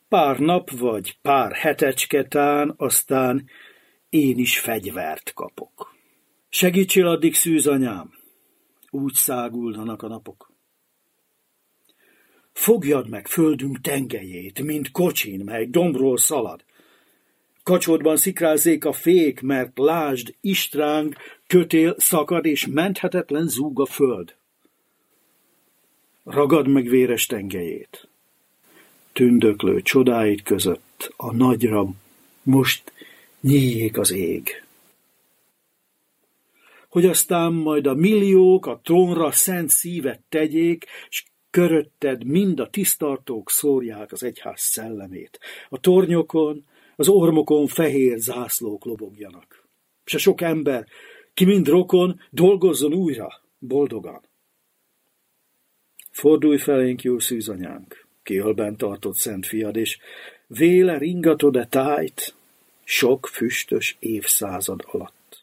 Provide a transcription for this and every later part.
Pár nap vagy pár hetecsketán, aztán én is fegyvert kapok. Segítsél addig, szűzanyám! Úgy száguldanak a napok. Fogjad meg földünk tengelyét, mint kocsin, mely dombról szalad. Kacsodban szikrázzék a fék, mert lásd, istránk, kötél szakad, és menthetetlen zúg a föld. Ragad meg véres tengelyét. Tündöklő csodáit között a nagyra most nyíljék az ég. Hogy aztán majd a milliók a trónra szent szívet tegyék, s körötted mind a tisztartók szórják az egyház szellemét. A tornyokon, az ormokon fehér zászlók lobogjanak. S a sok ember, ki mind rokon, dolgozzon újra, boldogan. Fordulj felénk, jó szűzanyánk, kiölben tartott szent fiad, és véle ringatod-e tájt sok füstös évszázad alatt.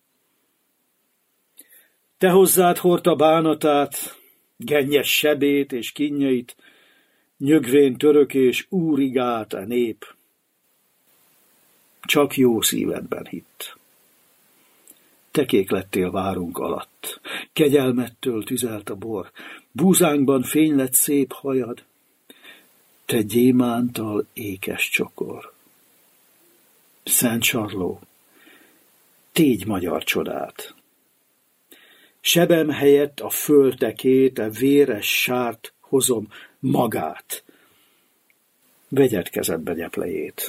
Te hozzád hordta bánatát, gennyes sebét és kínjait, nyögvén török és úrigát a nép, csak jó szívedben hitt. Te kék lettél várunk alatt, kegyelmettől tüzelt a bor, búzánkban fény lett szép hajad, te gyémántal ékes csokor. Szent Sarló, tégy magyar csodát! Sebem helyett a föltekét, a véres sárt hozom magát, vegyed kezedbe gyeplejét.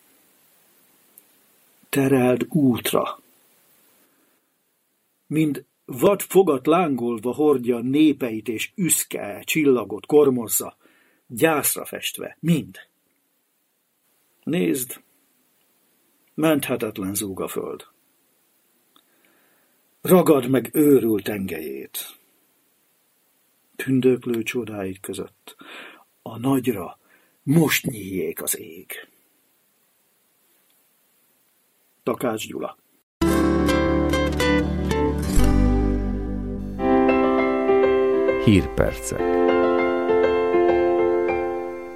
Tereld útra, mind vad fogat lángolva hordja népeit, és üszke csillagot kormozza, gyászra festve, mind. Nézd, menthetetlen zúg a föld. Ragad meg őrült tengelyét. Tündöklő csodáit között a nagyra most nyíljék az ég. Takács Gyula. Hírpercek.